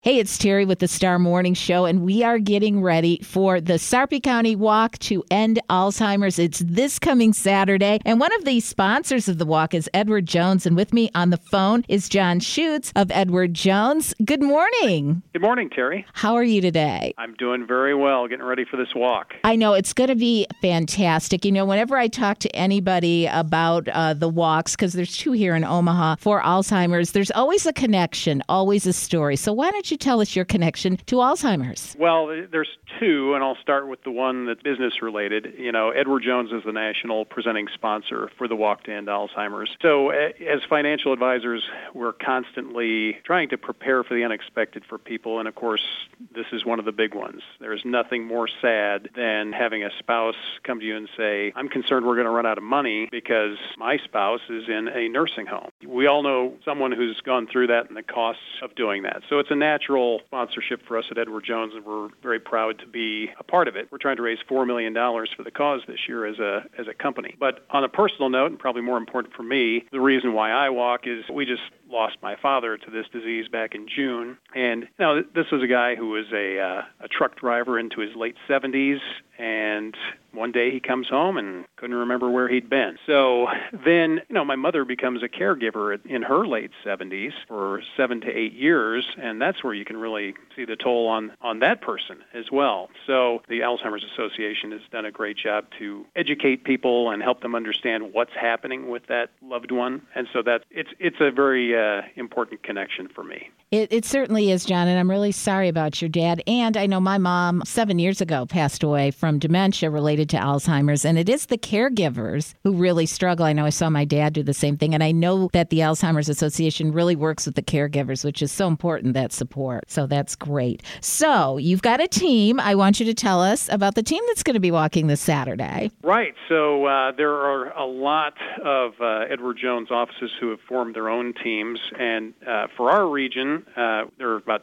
Hey, it's Terry with the Star Morning Show, and we are getting ready for the Sarpy County Walk to End Alzheimer's. It's this coming Saturday, and one of the sponsors of the walk is Edward Jones, and with me on the phone is John Schutz of Edward Jones. Good morning. Good morning, Terry. How are you today? I'm doing very well, getting ready for this walk. I know it's going to be fantastic. You know, whenever I talk to anybody about the walks, because there's two here in Omaha for Alzheimer's, there's always a connection, always a story. So why don't you tell us your connection to Alzheimer's? Well, there's two, and I'll start with the one that's business related. You know, Edward Jones is the national presenting sponsor for the Walk to End Alzheimer's. So as financial advisors, we're constantly trying to prepare for the unexpected for people, and of course, this is one of the big ones. There's nothing more sad than having a spouse come to you and say, I'm concerned we're going to run out of money because my spouse is in a nursing home. We all know someone who's gone through that and the costs of doing that. So it's a natural sponsorship for us at Edward Jones, and we're very proud to be a part of it. We're trying to raise $4 million for the cause this year as a company. But on a personal note, and probably more important for me, the reason why I walk is we just lost my father to this disease back in June. And, you know, this was a guy who was a truck driver into his late 70s, and one day he comes home and couldn't remember where he'd been. So then, you know, my mother becomes a caregiver in her late 70s for 7 to 8 years, and that's where you can really see the toll on that person as well. So the Alzheimer's Association has done a great job to educate people and help them understand what's happening with that loved one. And so it's a very important connection for me. It certainly is, John, and I'm really sorry about your dad. And I know my mom 7 years ago passed away from dementia related to Alzheimer's, and it is the caregivers who really struggle. I know I saw my dad do the same thing, and I know that the Alzheimer's Association really works with the caregivers, which is so important, that support. So that's great. So you've got a team. I want you to tell us about the team that's going to be walking this Saturday. Right. So there are a lot of Edward Jones offices who have formed their own teams, and for our region, there are about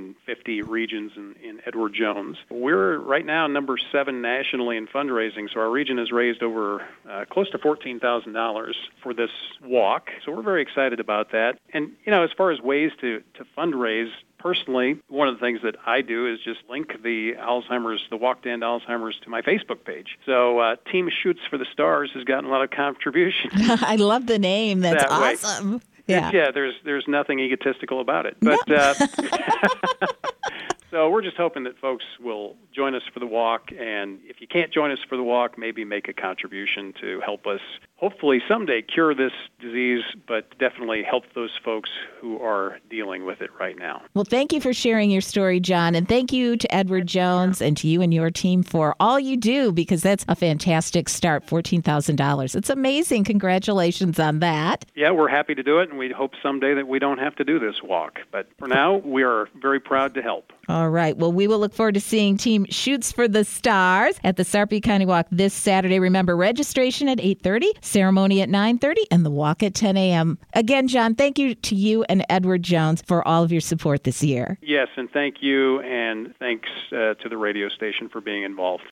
250 regions in Edward Jones. We're right now number 7 nationally in fundraising, so our region has raised over close to $14,000 for this walk. So we're very excited about that. And, you know, as far as ways to fundraise, personally, one of the things that I do is just link the Walk to End Alzheimer's to my Facebook page. So Team Shoots for the Stars has gotten a lot of contribution. I love the name. That's awesome. Yeah, there's nothing egotistical about it. But so we're just hoping that folks will join us for the walk, and if you can't join us for the walk, maybe make a contribution to help us hopefully someday cure this disease, but definitely help those folks who are dealing with it right now. Well, thank you for sharing your story, John, and thank you to Edward Jones and to you and your team for all you do, because that's a fantastic start, $14,000. It's amazing. Congratulations on that. Yeah, we're happy to do it, and we hope someday that we don't have to do this walk. But for now, we are very proud to help. All right. Well, we will look forward to seeing Team Shoots for the Stars at the Sarpy County Walk this Saturday. Remember, registration at 8:30, ceremony at 9:30, and the walk at 10 a.m. Again, John, thank you to you and Edward Jones for all of your support this year. Yes, and thank you, and thanks to the radio station for being involved.